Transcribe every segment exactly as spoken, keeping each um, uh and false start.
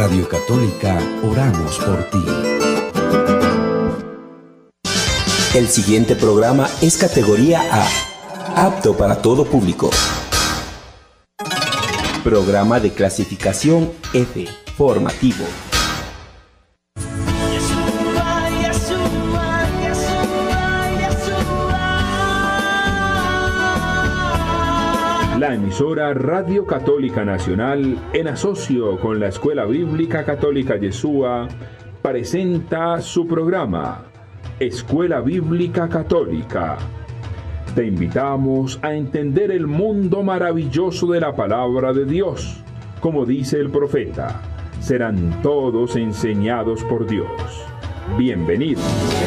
Radio Católica, oramos por ti. El siguiente programa es categoría A, apto para todo público. Programa de clasificación F, formativo. La emisora Radio Católica Nacional, en asocio con la Escuela Bíblica Católica Yeshua, presenta su programa, Escuela Bíblica Católica. Te invitamos a entender el mundo maravilloso de la palabra de Dios. Como dice el profeta, serán todos enseñados por Dios. Bienvenidos.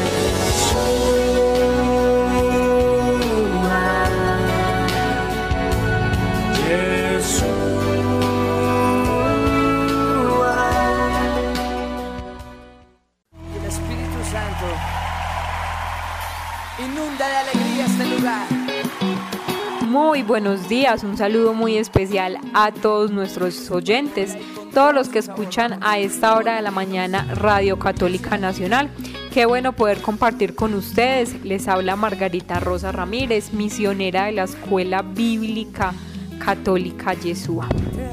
Muy buenos días, un saludo muy especial a todos nuestros oyentes, todos los que escuchan a esta hora de la mañana Radio Católica Nacional. Qué bueno poder compartir con ustedes. Les habla Margarita Rosa Ramírez, misionera de la Escuela Bíblica Católica Yeshua.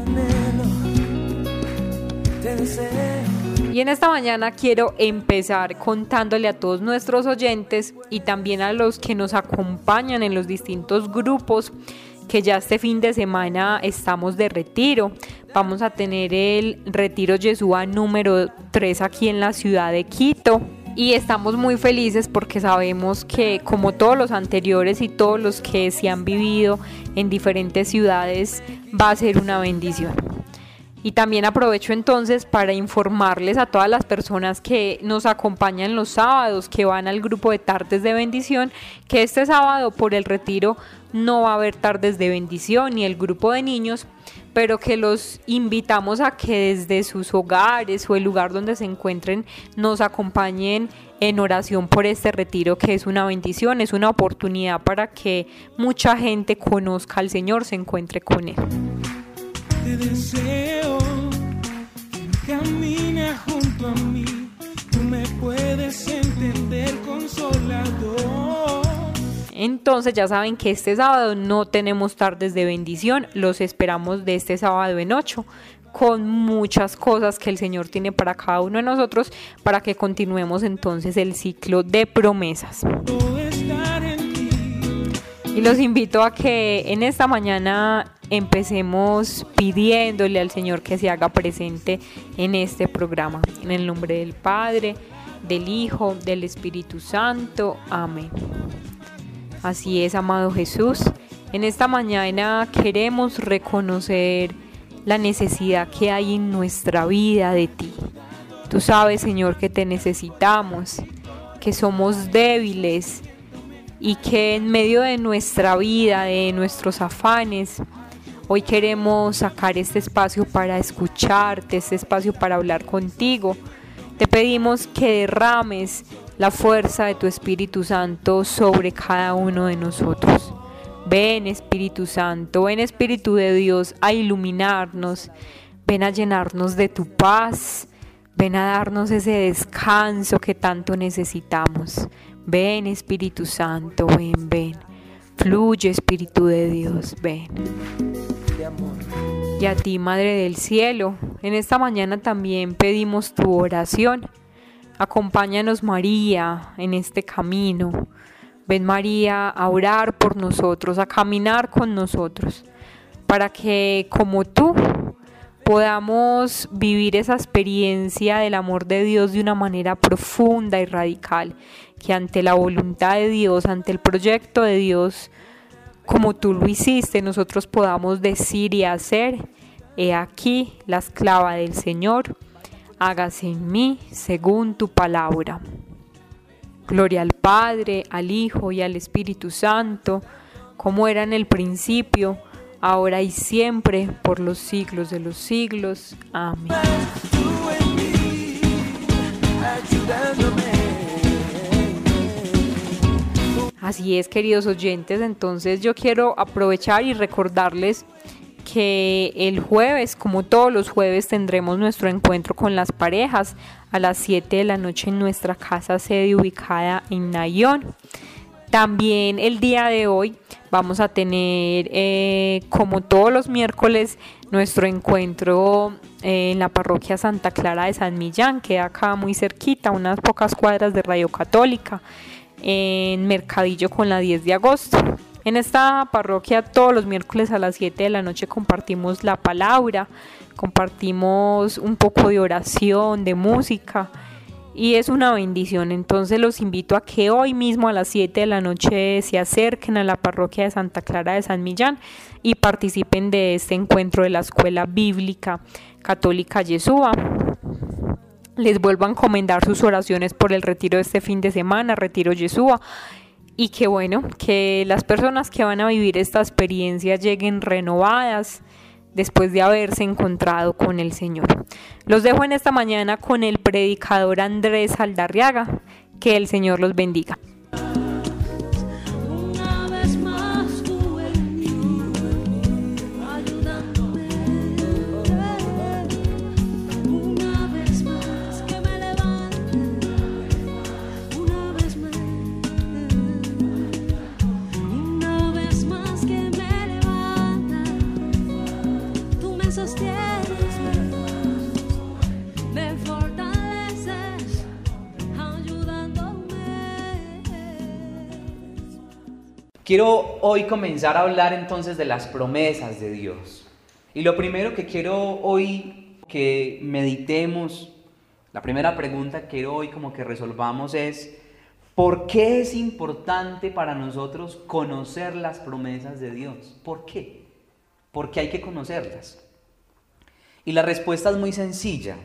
Y en esta mañana quiero empezar contándole a todos nuestros oyentes y también a los que nos acompañan en los distintos grupos que ya este fin de semana estamos de retiro. Vamos a tener el Retiro Yeshua número tres aquí en la ciudad de Quito. Y estamos muy felices porque sabemos que, como todos los anteriores y todos los que se han vivido en diferentes ciudades, va a ser una bendición. Y también aprovecho entonces para informarles a todas las personas que nos acompañan los sábados, que van al grupo de tardes de bendición, que este sábado por el retiro no va a haber tardes de bendición ni el grupo de niños, pero que los invitamos a que desde sus hogares o el lugar donde se encuentren nos acompañen en oración por este retiro, que es una bendición, es una oportunidad para que mucha gente conozca al Señor, se encuentre con Él. Te deseo que camines junto a mí, tú me puedes entender, consolador. Entonces ya saben que este sábado no tenemos tardes de bendición, los esperamos de este sábado en ocho, con muchas cosas que el Señor tiene para cada uno de nosotros, para que continuemos entonces el ciclo de promesas. Y los invito a que en esta mañana empecemos pidiéndole al Señor que se haga presente en este programa. En el nombre del Padre, del Hijo, del Espíritu Santo. Amén. Así es, amado Jesús. En esta mañana queremos reconocer la necesidad que hay en nuestra vida de ti. Tú sabes, Señor, que te necesitamos, que somos débiles, y que en medio de nuestra vida, de nuestros afanes, hoy queremos sacar este espacio para escucharte, este espacio para hablar contigo. Te pedimos que derrames la fuerza de tu Espíritu Santo sobre cada uno de nosotros. Ven, Espíritu Santo, ven, Espíritu de Dios, a iluminarnos, ven a llenarnos de tu paz, ven a darnos ese descanso que tanto necesitamos. Ven, Espíritu Santo, ven, ven. Fluye, Espíritu de Dios, ven. Y a ti, Madre del Cielo, en esta mañana también pedimos tu oración. Acompáñanos, María, en este camino. Ven, María, a orar por nosotros, a caminar con nosotros, para que, como tú, podamos vivir esa experiencia del amor de Dios de una manera profunda y radical, que ante la voluntad de Dios, ante el proyecto de Dios, como tú lo hiciste, nosotros podamos decir y hacer: he aquí la esclava del Señor, hágase en mí según tu palabra. Gloria al Padre, al Hijo y al Espíritu Santo, como era en el principio, ahora y siempre, por los siglos de los siglos. Amén. Así es, queridos oyentes, entonces yo quiero aprovechar y recordarles que el jueves, como todos los jueves, tendremos nuestro encuentro con las parejas a las siete de la noche en nuestra casa sede ubicada en Nayón. También el día de hoy vamos a tener, eh, como todos los miércoles, nuestro encuentro eh, en la parroquia Santa Clara de San Millán, que acá muy cerquita, unas pocas cuadras de Radio Católica, en Mercadillo con la diez de agosto. En esta parroquia todos los miércoles a las siete de la noche compartimos la palabra, compartimos un poco de oración, de música, y es una bendición. Entonces los invito a que hoy mismo a las siete de la noche se acerquen a la parroquia de Santa Clara de San Millán y participen de este encuentro de la Escuela Bíblica Católica Yeshua. Les vuelvo a encomendar sus oraciones por el retiro de este fin de semana, Retiro Yeshua, y que bueno, que las personas que van a vivir esta experiencia lleguen renovadas después de haberse encontrado con el Señor. Los dejo en esta mañana con el predicador Andrés Aldarriaga. Que el Señor los bendiga. Quiero hoy comenzar a hablar entonces de las promesas de Dios. Y lo primero que quiero hoy que meditemos, la primera pregunta que quiero hoy como que resolvamos es: ¿por qué es importante para nosotros conocer las promesas de Dios? ¿Por qué? ¿Por qué hay que conocerlas? Y la respuesta es muy sencilla.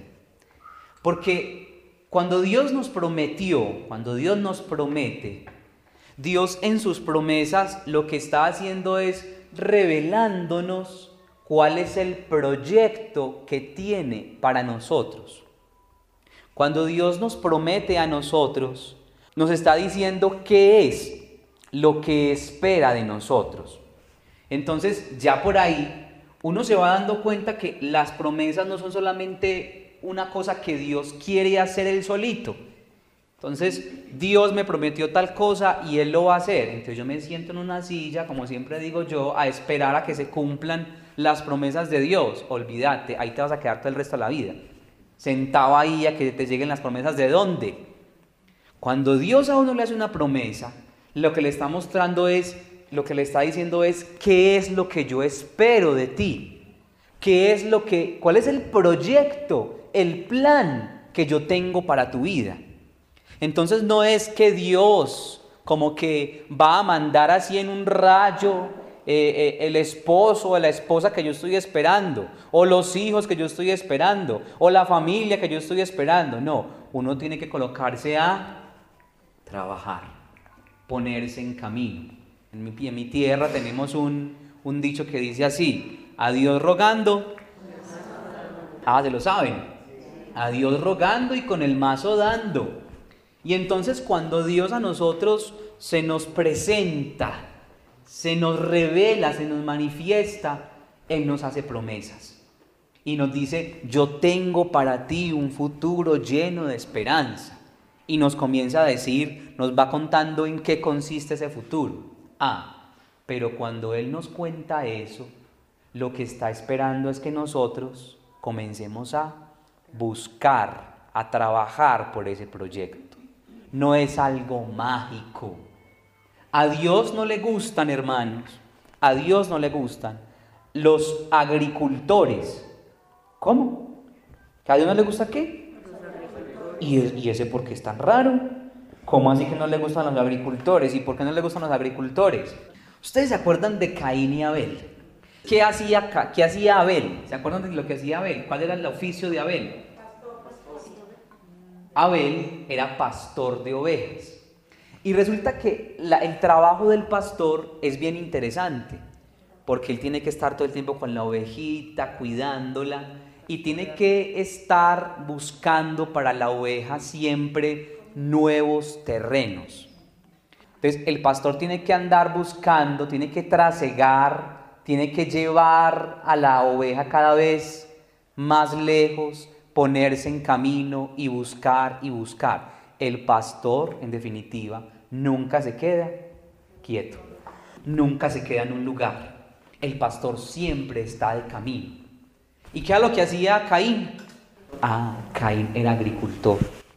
Porque cuando Dios nos prometió, cuando Dios nos promete, Dios en sus promesas lo que está haciendo es revelándonos cuál es el proyecto que tiene para nosotros. Cuando Dios nos promete a nosotros, nos está diciendo qué es lo que espera de nosotros. Entonces, ya por ahí, uno se va dando cuenta que las promesas no son solamente una cosa que Dios quiere hacer él solito. Entonces, Dios me prometió tal cosa y Él lo va a hacer. Entonces yo me siento en una silla, como siempre digo yo, a esperar a que se cumplan las promesas de Dios. Olvídate, ahí te vas a quedar todo el resto de la vida. Sentado ahí a que te lleguen las promesas. ¿De dónde? Cuando Dios a uno le hace una promesa, lo que le está mostrando es, lo que le está diciendo es, ¿qué es lo que yo espero de ti? ¿Qué es lo que, cuál es el proyecto, el plan que yo tengo para tu vida? Entonces no es que Dios como que va a mandar así en un rayo eh, eh, el esposo o la esposa que yo estoy esperando, o los hijos que yo estoy esperando, o la familia que yo estoy esperando. No, uno tiene que colocarse a trabajar, ponerse en camino. En mi, en mi tierra tenemos un, un dicho que dice así: a Dios rogando, ah, se lo saben, a Dios rogando y con el mazo dando. Y entonces cuando Dios a nosotros se nos presenta, se nos revela, se nos manifiesta, Él nos hace promesas. Y nos dice: yo tengo para ti un futuro lleno de esperanza. Y nos comienza a decir, nos va contando en qué consiste ese futuro. Ah, pero cuando Él nos cuenta eso, lo que está esperando es que nosotros comencemos a buscar, a trabajar por ese proyecto. No es algo mágico. A Dios no le gustan, hermanos, a Dios no le gustan los agricultores. ¿Cómo? ¿Que a Dios no le gusta qué? ¿Y, y ese por qué es tan raro? ¿Cómo así que no le gustan los agricultores? ¿Y por qué no le gustan los agricultores? ¿Ustedes se acuerdan de Caín y Abel? ¿Qué hacía, qué hacía Abel? ¿Se acuerdan de lo que hacía Abel? ¿Cuál era el oficio de Abel? Abel era pastor de ovejas. Y resulta que la, el trabajo del pastor es bien interesante, porque él tiene que estar todo el tiempo con la ovejita, cuidándola, y tiene que estar buscando para la oveja siempre nuevos terrenos. Entonces el pastor tiene que andar buscando, tiene que trasegar tiene que llevar a la oveja cada vez más lejos, ponerse en camino y buscar y buscar. El pastor, en definitiva, nunca se queda quieto, nunca se queda en un lugar. El pastor siempre está de camino. ¿Y qué era lo que hacía Caín? Ah, Caín era agricultor.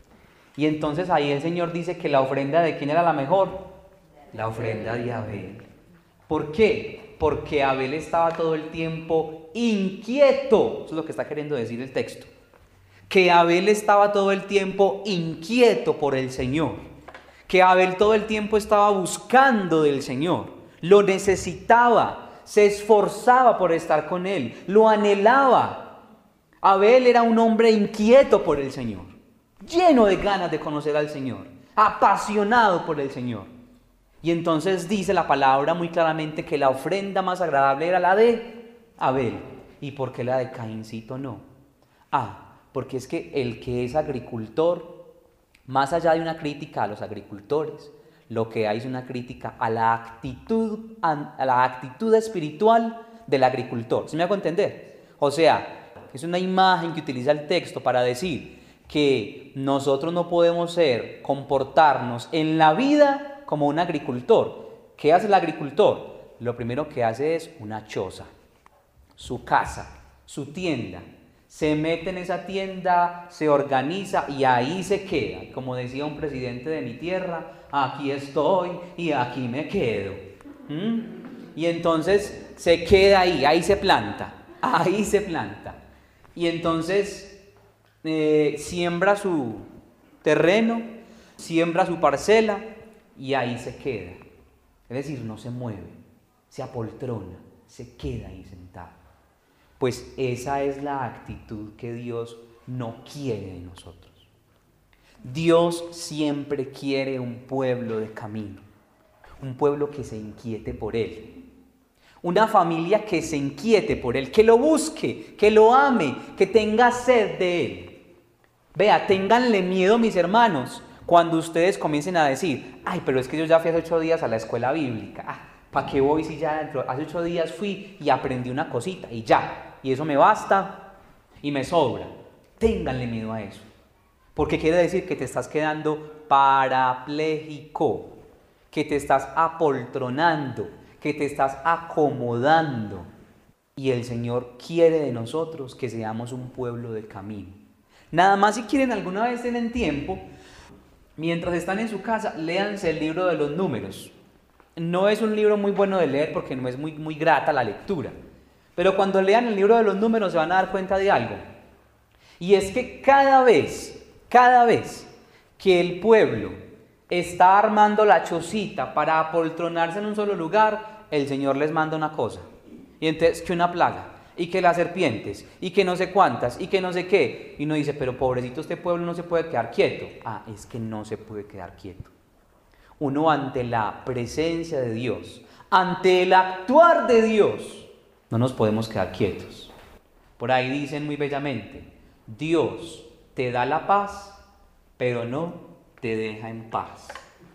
Y entonces ahí el Señor dice que la ofrenda de ¿quién era la mejor? La ofrenda de Abel. ¿Por qué? Porque Abel estaba todo el tiempo inquieto. Eso es lo que está queriendo decir el texto. Que Abel estaba todo el tiempo inquieto por el Señor. Que Abel todo el tiempo estaba buscando del Señor. Lo necesitaba. Se esforzaba por estar con Él. Lo anhelaba. Abel era un hombre inquieto por el Señor. Lleno de ganas de conocer al Señor. Apasionado por el Señor. Y entonces dice la palabra muy claramente que la ofrenda más agradable era la de Abel. ¿Y por qué la de Caíncito no? Ah, porque es que el que es agricultor, más allá de una crítica a los agricultores, lo que hay es una crítica a la actitud, a la actitud espiritual del agricultor. ¿Sí me hago entender? O sea, es una imagen que utiliza el texto para decir que nosotros no podemos ser, comportarnos en la vida como un agricultor. ¿Qué hace el agricultor? Lo primero que hace es una choza, su casa, su tienda. Se mete en esa tienda, se organiza y ahí se queda. Como decía un presidente de mi tierra, aquí estoy y aquí me quedo. ¿Mm? Y entonces se queda ahí, ahí se planta, ahí se planta. Y entonces eh, siembra su terreno, siembra su parcela y ahí se queda. Es decir, no se mueve, se apoltrona, se queda ahí sentado. Pues esa es la actitud que Dios no quiere de nosotros. Dios siempre quiere un pueblo de camino, un pueblo que se inquiete por Él, una familia que se inquiete por Él, que lo busque, que lo ame, que tenga sed de Él. Vea, ténganle miedo, mis hermanos, cuando ustedes comiencen a decir, ay, pero es que yo ya fui hace ocho días a la escuela bíblica, ah, ¿para qué voy si ya dentro? Hace ocho días fui y aprendí una cosita y ya. Y eso me basta y me sobra. Ténganle miedo a eso. Porque quiere decir que te estás quedando parapléjico, que te estás apoltronando, que te estás acomodando. Y el Señor quiere de nosotros que seamos un pueblo del camino. Nada más si quieren alguna vez tienen tiempo, mientras están en su casa, léanse el libro de los Números. No es un libro muy bueno de leer porque no es muy, muy grata la lectura. Pero cuando lean el libro de los Números se van a dar cuenta de algo. Y es que cada vez, cada vez que el pueblo está armando la chocita para apoltronarse en un solo lugar, el Señor les manda una cosa. Y entonces que una plaga, y que las serpientes, y que no sé cuántas, y que no sé qué. Y uno dice, pero pobrecito este pueblo no se puede quedar quieto. Ah, es que no se puede quedar quieto. Uno ante la presencia de Dios, ante el actuar de Dios, no nos podemos quedar quietos. Por ahí dicen muy bellamente, Dios te da la paz, pero no te deja en paz.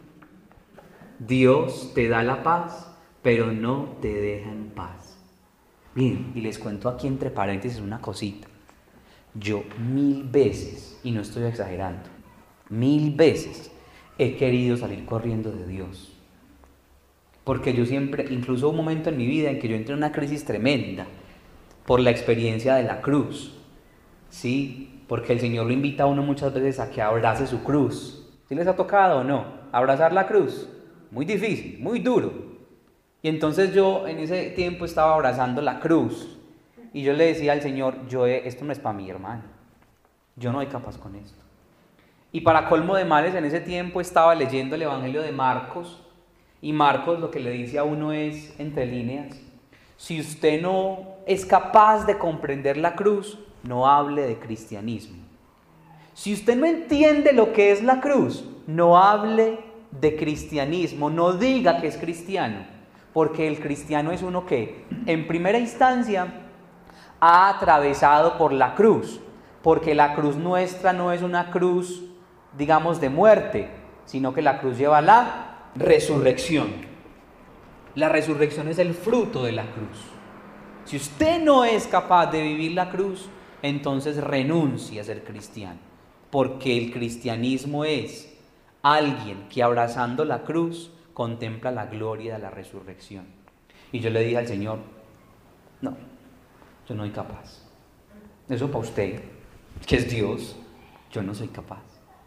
Dios te da la paz, pero no te deja en paz. Bien, y les cuento aquí entre paréntesis una cosita. Yo mil veces, y no estoy exagerando, mil veces he querido salir corriendo de Dios. Porque yo siempre, incluso hubo un momento en mi vida en que yo entré en una crisis tremenda por la experiencia de la cruz. Sí, porque el Señor lo invita a uno muchas veces a que abrace su cruz. ¿Sí les ha tocado o no? Abrazar la cruz. Muy difícil, muy duro. Y entonces yo en ese tiempo estaba abrazando la cruz. Y yo le decía al Señor, yo esto no es para mí, hermano. Yo no soy capaz con esto. Y para colmo de males, en ese tiempo estaba leyendo el Evangelio de Marcos. Y Marcos lo que le dice a uno es, entre líneas, si usted no es capaz de comprender la cruz, no hable de cristianismo. Si usted no entiende lo que es la cruz, no hable de cristianismo, no diga que es cristiano, porque el cristiano es uno que, en primera instancia, ha atravesado por la cruz, porque la cruz nuestra no es una cruz, digamos, de muerte, sino que la cruz lleva la resurrección. La resurrección es el fruto de la cruz. Si usted no es capaz de vivir la cruz, entonces renuncie a ser cristiano, porque el cristianismo es alguien que abrazando la cruz contempla la gloria de la resurrección. Y yo le dije al Señor, no, yo no soy capaz. Eso para usted, que es Dios, yo no soy capaz.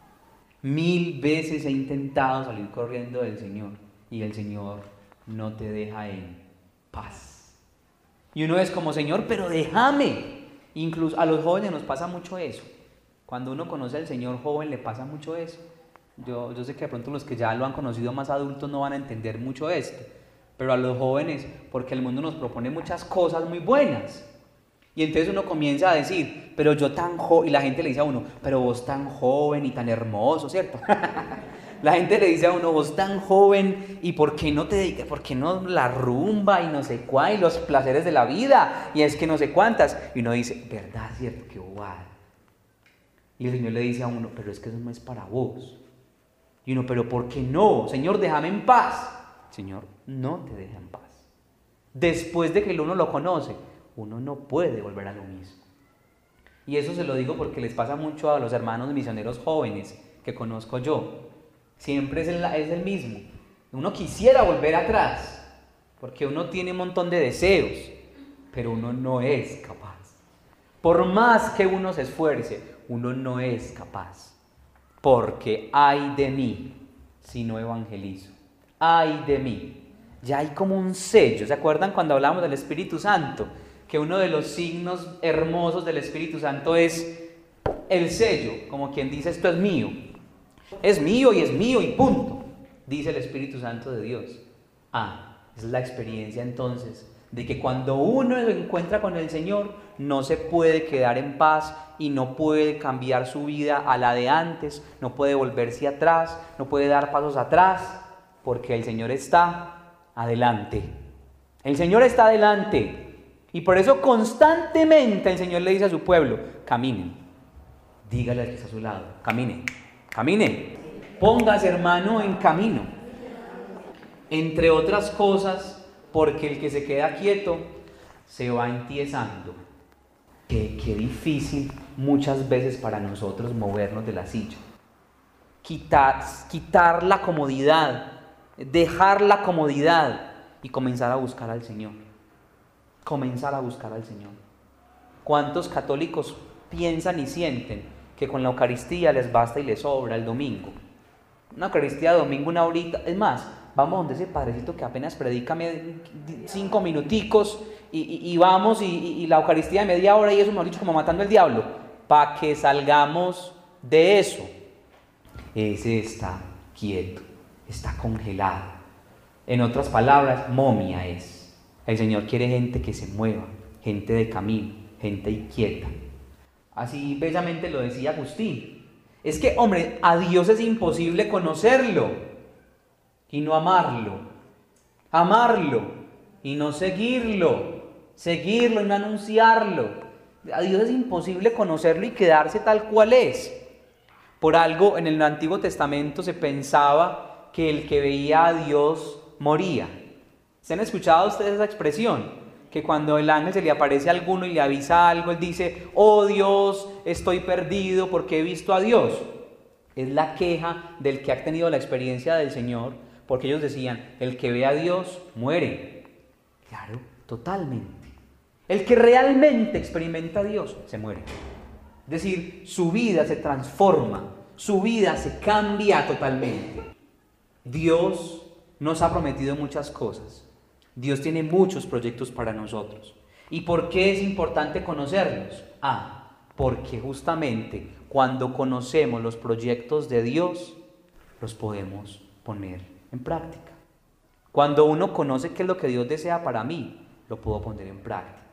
Mil veces he intentado salir corriendo del Señor y el Señor no te deja en paz. Y uno es como, Señor, pero déjame. Incluso a los jóvenes nos pasa mucho eso. Cuando uno conoce al Señor joven le pasa mucho eso. Yo, yo sé que de pronto los que ya lo han conocido más adultos no van a entender mucho esto, pero a los jóvenes, porque el mundo nos propone muchas cosas muy buenas. Y entonces uno comienza a decir, pero yo tan joven, y la gente le dice a uno, pero vos tan joven y tan hermoso, ¿cierto? La gente le dice a uno, vos tan joven, ¿y por qué no te dedicas? ¿Por qué no la rumba y no sé cuál, y los placeres de la vida? Y es que no sé cuántas. Y uno dice, ¿verdad, cierto? Qué bobada. Y el Señor le dice a uno, pero es que eso no es para vos. Y uno, pero ¿por qué no? Señor, déjame en paz. Señor, no te deja en paz. Después de que uno lo conoce, uno no puede volver a lo mismo. Y eso se lo digo porque les pasa mucho a los hermanos misioneros jóvenes que conozco yo. Siempre es el, es el mismo. Uno quisiera volver atrás, porque uno tiene un montón de deseos, pero uno no es capaz. Por más que uno se esfuerce, uno no es capaz. Porque ay de mí si no evangelizo. Ay de mí. Ya hay como un sello. ¿Se acuerdan cuando hablamos del Espíritu Santo? Que uno de los signos hermosos del Espíritu Santo es el sello, como quien dice, esto es mío. Es mío y es mío y punto, dice el Espíritu Santo de Dios. Ah, es la experiencia entonces de que cuando uno se encuentra con el Señor, no se puede quedar en paz y no puede cambiar su vida a la de antes, no puede volverse atrás, no puede dar pasos atrás, porque el Señor está adelante. El Señor está adelante. Y por eso constantemente el Señor le dice a su pueblo, caminen. Dígale al que está a su lado, camine, camine. Póngase, hermano, en camino. Entre otras cosas, porque el que se queda quieto se va entiesando. Qué, qué difícil muchas veces para nosotros movernos de la silla. Quitar, quitar la comodidad, dejar la comodidad y comenzar a buscar al Señor. Comenzar a buscar al Señor. ¿Cuántos católicos piensan y sienten que con la Eucaristía les basta y les sobra el domingo? Una Eucaristía de domingo, una horita. Es más, vamos donde ese padrecito que apenas predica cinco minuticos y, y, y vamos y, y, y la Eucaristía de media hora y eso, mejor dicho, como matando al diablo, para que salgamos de eso. Ese está quieto, está congelado. En otras palabras, momia es. El Señor quiere gente que se mueva, gente de camino, gente inquieta. Así bellamente lo decía Agustín. Es que, hombre, a Dios es imposible conocerlo y no amarlo. Amarlo y no seguirlo. Seguirlo y no anunciarlo. A Dios es imposible conocerlo y quedarse tal cual es. Por algo en el Antiguo Testamento se pensaba que el que veía a Dios moría. ¿Se han escuchado ustedes esa expresión? Que cuando el ángel se le aparece a alguno y le avisa algo, él dice, oh Dios, estoy perdido porque he visto a Dios. Es la queja del que ha tenido la experiencia del Señor, porque ellos decían, el que ve a Dios muere. Claro, totalmente. El que realmente experimenta a Dios se muere. Es decir, su vida se transforma, su vida se cambia totalmente. Dios nos ha prometido muchas cosas. Dios tiene muchos proyectos para nosotros. ¿Y por qué es importante conocerlos? Ah, porque justamente cuando conocemos los proyectos de Dios, los podemos poner en práctica. Cuando uno conoce qué es lo que Dios desea para mí, lo puedo poner en práctica.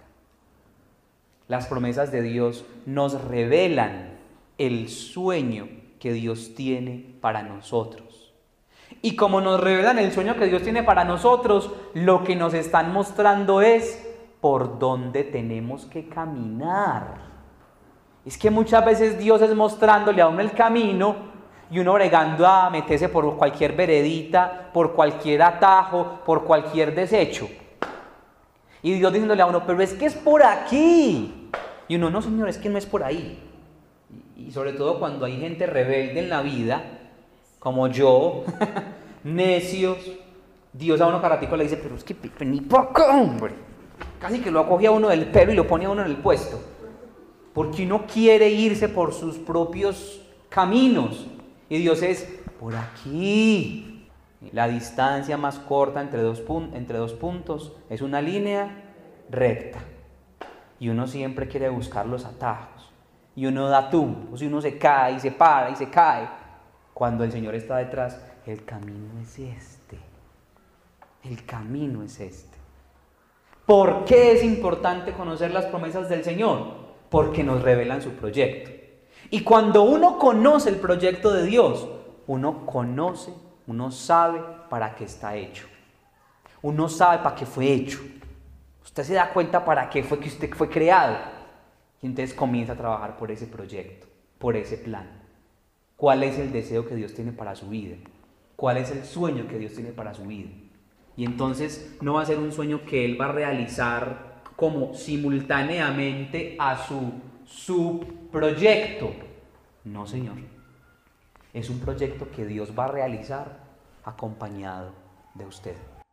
Las promesas de Dios nos revelan el sueño que Dios tiene para nosotros. Y como nos revelan el sueño que Dios tiene para nosotros, lo que nos están mostrando es por dónde tenemos que caminar. Es que muchas veces Dios es mostrándole a uno el camino y uno bregando a meterse por cualquier veredita, por cualquier atajo, por cualquier desecho. Y Dios diciéndole a uno, pero es que es por aquí. Y uno, no señor, es que no es por ahí. Y sobre todo cuando hay gente rebelde en la vida, como yo, necios, Dios a uno caratico le dice, pero es que ni poco, hombre. Casi que lo acoge a uno del pelo y lo pone a uno en el puesto. Porque uno quiere irse por sus propios caminos. Y Dios es, por aquí. La distancia más corta entre dos, pun- entre dos puntos es una línea recta. Y uno siempre quiere buscar los atajos. Y uno da tumbos, y uno se cae, y se para, y se cae. Cuando el Señor está detrás, el camino es este. El camino es este. ¿Por qué es importante conocer las promesas del Señor? Porque nos revelan su proyecto. Y cuando uno conoce el proyecto de Dios, uno conoce, uno sabe para qué está hecho. Uno sabe para qué fue hecho. Usted se da cuenta para qué fue que usted fue creado. Y entonces comienza a trabajar por ese proyecto, por ese plan. ¿Cuál es el deseo que Dios tiene para su vida? ¿Cuál es el sueño que Dios tiene para su vida? Y entonces no va a ser un sueño que Él va a realizar como simultáneamente a su, su proyecto. No, Señor. Es un proyecto que Dios va a realizar acompañado de usted.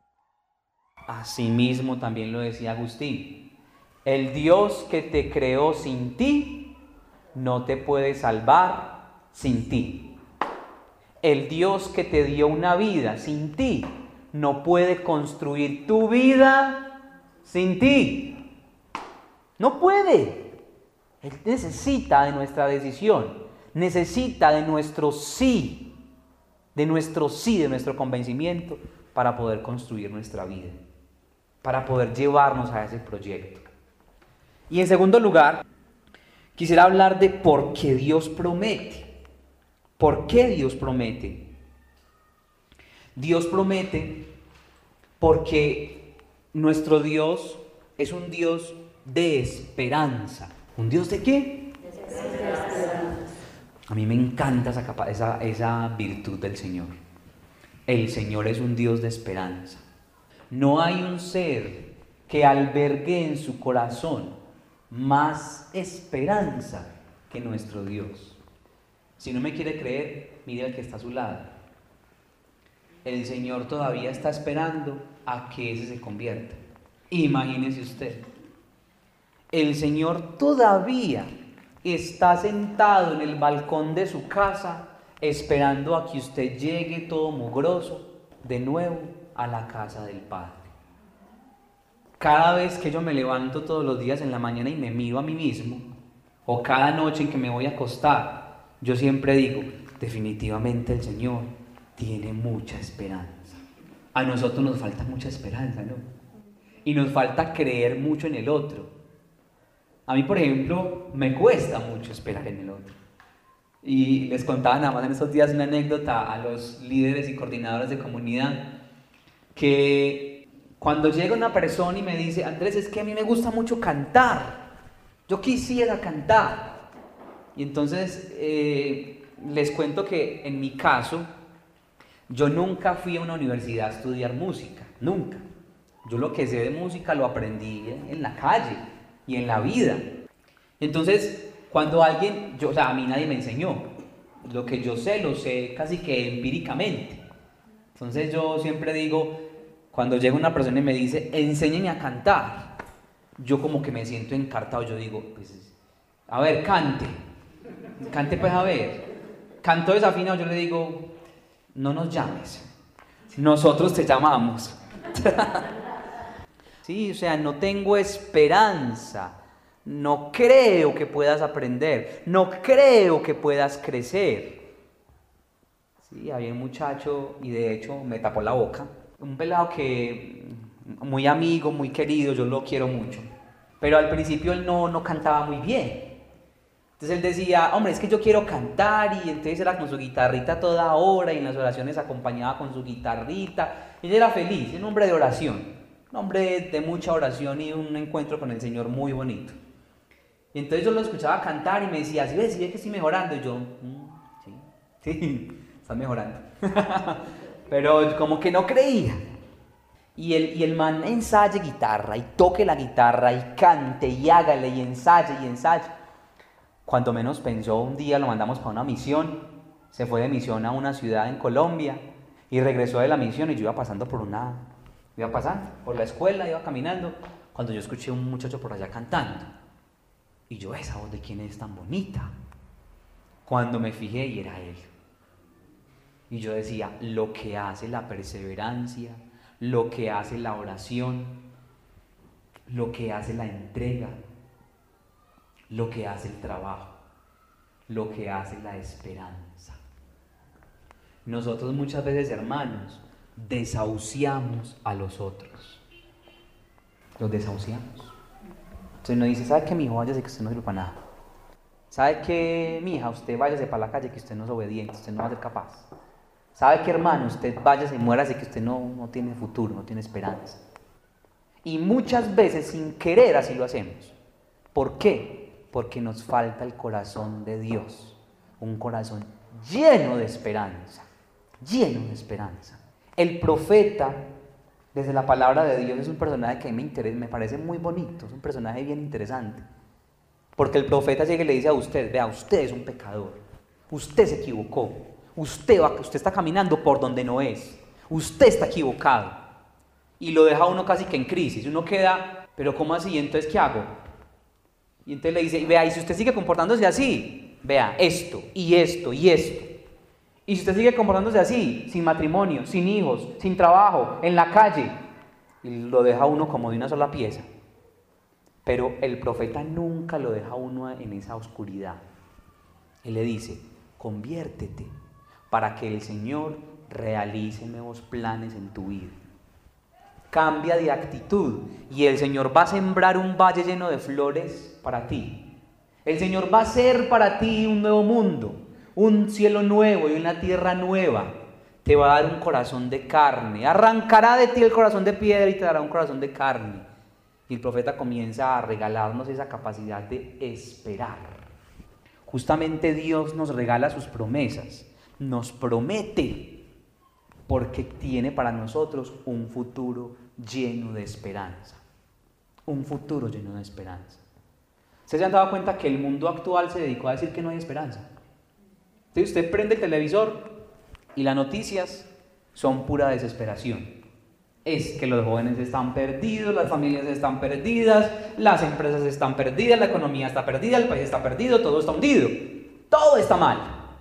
Asimismo también lo decía Agustín. El Dios que te creó sin ti, no te puede salvar sin ti. El Dios que te dio una vida sin ti, no puede construir tu vida sin ti. No puede. Él necesita de nuestra decisión, necesita de nuestro sí, de nuestro sí, de nuestro convencimiento para poder construir nuestra vida, para poder llevarnos a ese proyecto. Y en segundo lugar, quisiera hablar de por qué Dios promete. ¿Por qué Dios promete? Dios promete porque nuestro Dios es un Dios de esperanza. ¿Un Dios de qué? De esperanza. A mí me encanta esa, capa- esa, esa virtud del Señor. El Señor es un Dios de esperanza. No hay un ser que albergue en su corazón más esperanza que nuestro Dios. Si no me quiere creer, mire al que está a su lado. El Señor todavía está esperando a que ese se convierta. Imagínese usted. El Señor todavía está sentado en el balcón de su casa esperando a que usted llegue todo mugroso de nuevo a la casa del Padre. Cada vez que yo me levanto todos los días en la mañana y me miro a mí mismo, o cada noche en que me voy a acostar, yo siempre digo, definitivamente el Señor tiene mucha esperanza. A nosotros nos falta mucha esperanza, ¿no? Y nos falta creer mucho en el otro. A mí, por ejemplo, me cuesta mucho esperar en el otro. Y les contaba nada más en estos días una anécdota a los líderes y coordinadores de comunidad, que cuando llega una persona y me dice, Andrés, es que a mí me gusta mucho cantar, yo quisiera cantar. Y entonces eh, les cuento que en mi caso, yo nunca fui a una universidad a estudiar música, nunca. Yo lo que sé de música lo aprendí en la calle y en la vida. Entonces, cuando alguien, yo, o sea, a mí nadie me enseñó. Lo que yo sé, lo sé casi que empíricamente. Entonces yo siempre digo, cuando llega una persona y me dice, enséñeme a cantar, yo como que me siento encartado. Yo digo, pues, a ver, cante. Cante pues a ver. Canto desafinado, yo le digo, no nos llames. Nosotros te llamamos. Sí, o sea, no tengo esperanza, no creo que puedas aprender, no creo que puedas crecer. Sí, había un muchacho y de hecho me tapó la boca, un pelado que, muy amigo, muy querido, yo lo quiero mucho, pero al principio él no, no cantaba muy bien. Entonces él decía, hombre, es que yo quiero cantar, y entonces era con su guitarrita toda hora y en las oraciones acompañaba con su guitarrita. Él era feliz, era un hombre de oración. Un hombre de mucha oración y un encuentro con el Señor muy bonito. Y entonces yo lo escuchaba cantar y me decía, ¿sí ves, sí ves que estoy mejorando? Y yo, mm, sí, sí, está mejorando. Pero como que no creía. Y el, y el man ensaye guitarra y toque la guitarra y cante y hágale y ensaye y ensaye. Cuando menos pensó, un día lo mandamos para una misión, se fue de misión a una ciudad en Colombia y regresó de la misión y yo iba pasando por una, iba pasando por la escuela, iba caminando, cuando yo escuché a un muchacho por allá cantando. Y yo, esa voz de quién es tan bonita. Cuando me fijé y era él. Y yo decía, lo que hace la perseverancia, lo que hace la oración, lo que hace la entrega, lo que hace el trabajo, lo que hace la esperanza. Nosotros muchas veces, hermanos, desahuciamos a los otros. Los desahuciamos. Entonces uno dice, ¿sabe qué, mi hijo? Váyase que usted no sirve para nada. ¿Sabe qué, mi hija? Usted váyase para la calle que usted no es obediente, usted no va a ser capaz. ¿Sabe qué, hermano? Usted váyase y muérase que usted no, no tiene futuro, no tiene esperanza. Y muchas veces sin querer así lo hacemos. ¿Por qué? Porque nos falta el corazón de Dios. Un corazón lleno de esperanza. Lleno de esperanza. El profeta, desde la palabra de Dios, es un personaje que a mí me interesa, me parece muy bonito. Es un personaje bien interesante. Porque el profeta llega y le dice a usted, vea, usted es un pecador. Usted se equivocó. Usted, va, usted está caminando por donde no es. Usted está equivocado. Y lo deja uno casi que en crisis. Uno queda, pero ¿cómo así? ¿Entonces qué hago? Y entonces le dice, vea, y si usted sigue comportándose así, vea, esto, y esto, y esto. Y si usted sigue comportándose así, sin matrimonio, sin hijos, sin trabajo, en la calle, y lo deja uno como de una sola pieza. Pero el profeta nunca lo deja uno en esa oscuridad. Él le dice, conviértete para que el Señor realice nuevos planes en tu vida. Cambia de actitud y el Señor va a sembrar un valle lleno de flores para ti. El Señor va a hacer para ti un nuevo mundo, un cielo nuevo y una tierra nueva. Te va a dar un corazón de carne, arrancará de ti el corazón de piedra y te dará un corazón de carne. Y el profeta comienza a regalarnos esa capacidad de esperar. Justamente Dios nos regala sus promesas, nos promete, porque tiene para nosotros un futuro lleno de esperanza. Un futuro lleno de esperanza. ¿Ustedes se han dado cuenta que el mundo actual se dedicó a decir que no hay esperanza? Entonces usted prende el televisor y las noticias son pura desesperación. Es que los jóvenes están perdidos, las familias están perdidas, las empresas están perdidas, la economía está perdida, el país está perdido, todo está hundido. Todo está mal.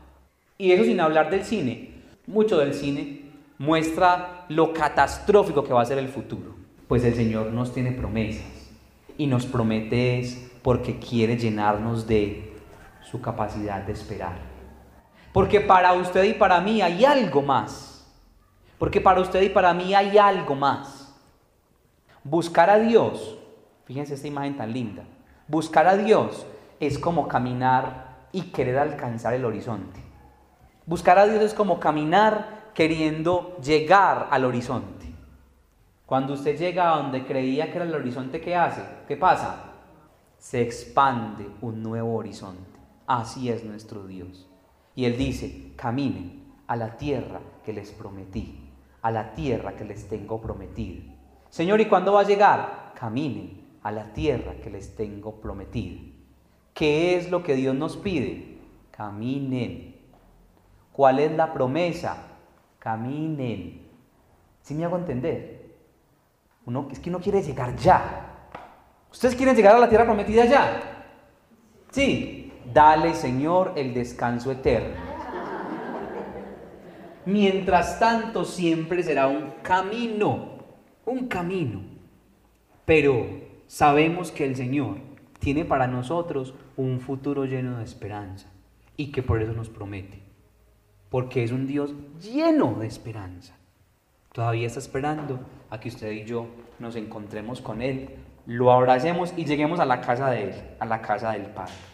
Y eso sin hablar del cine. Mucho del cine muestra lo catastrófico que va a ser el futuro. Pues el Señor nos tiene promesas. Y nos promete es porque quiere llenarnos de su capacidad de esperar. Porque para usted y para mí hay algo más. Porque para usted y para mí hay algo más. Buscar a Dios, fíjense esta imagen tan linda. Buscar a Dios es como caminar y querer alcanzar el horizonte. Buscar a Dios es como caminar queriendo llegar al horizonte. Cuando usted llega a donde creía que era el horizonte, ¿qué hace? ¿Qué pasa? Se expande un nuevo horizonte. Así es nuestro Dios. Y Él dice, caminen a la tierra que les prometí, a la tierra que les tengo prometida. Señor, ¿y cuándo va a llegar? Caminen a la tierra que les tengo prometida. ¿Qué es lo que Dios nos pide? Caminen. ¿Cuál es la promesa? Caminen. ¿Sí me hago entender? Uno, es que uno quiere llegar ya. ¿Ustedes quieren llegar a la tierra prometida ya? Sí. Dale, Señor, el descanso eterno. Mientras tanto, siempre será un camino, un camino. Pero sabemos que el Señor tiene para nosotros un futuro lleno de esperanza y que por eso nos promete. Porque es un Dios lleno de esperanza. Todavía está esperando a que usted y yo nos encontremos con Él, lo abracemos y lleguemos a la casa de Él, a la casa del Padre.